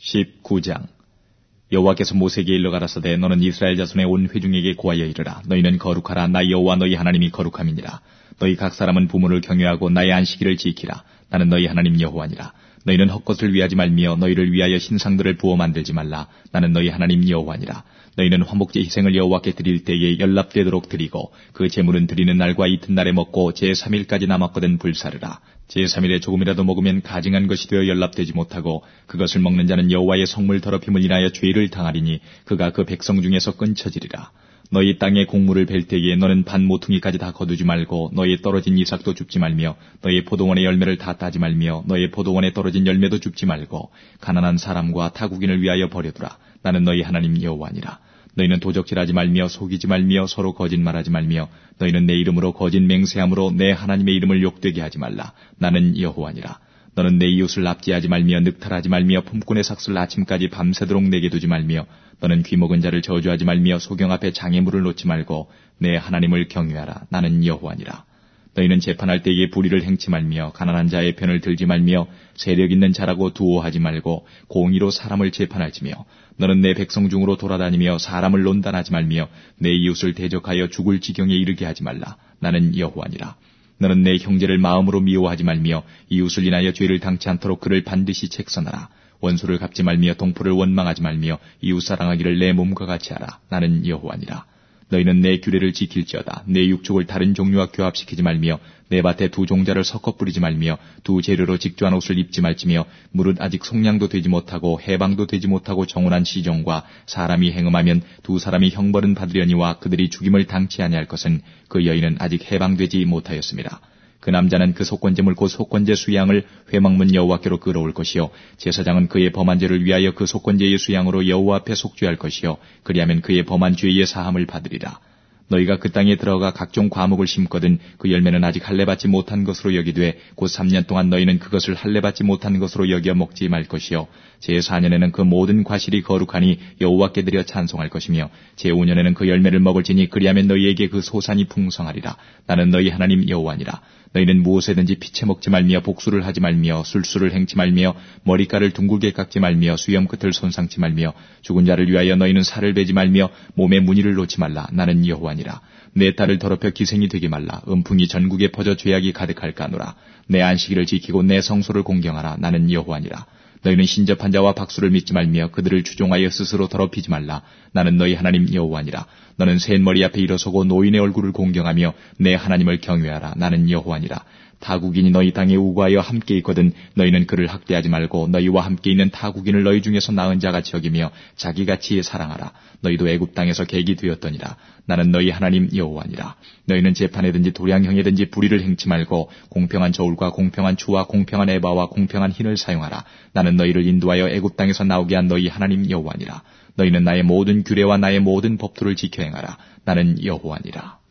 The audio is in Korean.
19장. 여호와께서 모세에게 일러 가라사대 너는 이스라엘 자손의 온 회중에게 고하여 이르라. 너희는 거룩하라. 나 여호와 너희 하나님이 거룩함이니라. 너희 각 사람은 부모를 경외하고 나의 안식일을 지키라. 나는 너희 하나님 여호와니라. 너희는 헛것을 위하지 말며 너희를 위하여 신상들을 부어 만들지 말라. 나는 너희 하나님 여호와니라. 너희는 화목제 희생을 여호와께 드릴 때에 연납되도록 드리고 그 제물은 드리는 날과 이튿날에 먹고 제3일까지 남았거든 불사르라. 제3일에 조금이라도 먹으면 가증한 것이 되어 연납되지 못하고 그것을 먹는 자는 여호와의 성물 더럽힘을 인하여 죄를 당하리니 그가 그 백성 중에서 끊쳐지리라. 너희 땅의 곡물을 벨 때에 너는 반 모퉁이까지 다 거두지 말고 너희 떨어진 이삭도 줍지 말며 너희 포도원의 열매를 다 따지 말며 너희 포도원에 떨어진 열매도 줍지 말고 가난한 사람과 타국인을 위하여 버려두라. 나는 너희 하나님 여호와니라. 너희는 도적질하지 말며 속이지 말며 서로 거짓말하지 말며 너희는 내 이름으로 거짓 맹세함으로 내 하나님의 이름을 욕되게 하지 말라. 나는 여호와니라. 너는 내 이웃을 납치하지 말며 늑탈하지 말며 품꾼의 삭슬 아침까지 밤새도록 내게 두지 말며 너는 귀먹은 자를 저주하지 말며 소경 앞에 장애물을 놓지 말고 내 하나님을 경외하라. 나는 여호와니라. 너희는 재판할 때에 불의를 행치 말며 가난한 자의 편을 들지 말며 세력 있는 자라고 두어하지 말고 공의로 사람을 재판하지며 너는 내 백성 중으로 돌아다니며 사람을 논단하지 말며 내 이웃을 대적하여 죽을 지경에 이르게 하지 말라. 나는 여호와니라. 너는 내 형제를 마음으로 미워하지 말며 이웃을 인하여 죄를 당치 않도록 그를 반드시 책선하라. 원수를 갚지 말며 동포를 원망하지 말며 이웃 사랑하기를 내 몸과 같이 하라. 나는 여호와니라. 너희는 내 규례를 지킬지어다. 내 육축을 다른 종류와 교합시키지 말며 내 밭에 두 종자를 섞어 뿌리지 말며 두 재료로 직조한 옷을 입지 말지며 무릇 아직 속량도 되지 못하고 해방도 되지 못하고 정혼한 시종과 사람이 행음하면 두 사람이 형벌은 받으려니와 그들이 죽임을 당치 아니할 것은 그 여인은 아직 해방되지 못하였습니다. 그 남자는 그 속건제물 곧 속건제 수양을 회막문 여호와께로 끌어올 것이요 제사장은 그의 범한 죄를 위하여 그 속건제의 수양으로 여호와 앞에 속죄할 것이요 그리하면 그의 범한 죄의 사함을 받으리라. 너희가 그 땅에 들어가 각종 과목을 심거든 그 열매는 아직 할례받지 못한 것으로 여기되 곧 3년 동안 너희는 그것을 할례받지 못한 것으로 여겨 먹지 말 것이요 제4년에는 그 모든 과실이 거룩하니 여호와께 드려 찬송할 것이며 제5년에는 그 열매를 먹을지니 그리하면 너희에게 그 소산이 풍성하리라. 나는 너희 하나님 여호와니라. 너희는 무엇에든지 피채 먹지 말며 복수를 하지 말며 술수를 행치 말며 머리카락을 둥글게 깎지 말며 수염 끝을 손상치 말며 죽은 자를 위하여 너희는 살을 베지 말며 몸에 무늬를 놓지 말라. 나는 여호와니라. 내 딸을 더럽혀 기생이 되게 말라. 음풍이 전국에 퍼져 죄악이 가득할까노라. 내 안식일을 지키고 내 성소를 공경하라. 나는 여호와니라. 너희는 신접한 자와 박수를 믿지 말며 그들을 추종하여 스스로 더럽히지 말라. 나는 너희 하나님 여호와니라. 너는 셋 머리 앞에 일어서고 노인의 얼굴을 공경하며 내 하나님을 경외하라. 나는 여호와니라. 타국인이 너희 땅에 우거하여 함께 있거든 너희는 그를 학대하지 말고 너희와 함께 있는 타국인을 너희 중에서 나은 자같이 여기며 자기같이 사랑하라. 너희도 애굽 땅에서 객이 되었더니라. 나는 너희 하나님 여호와니라. 너희는 재판에든지 도량형에든지 불의를 행치 말고 공평한 저울과 공평한 추와 공평한 에바와 공평한 흰을 사용하라. 나는 너희를 인도하여 애굽 땅에서 나오게 한 너희 하나님 여호와니라. 너희는 나의 모든 규례와 나의 모든 법도를 지켜 행하라. 나는 여호와니라.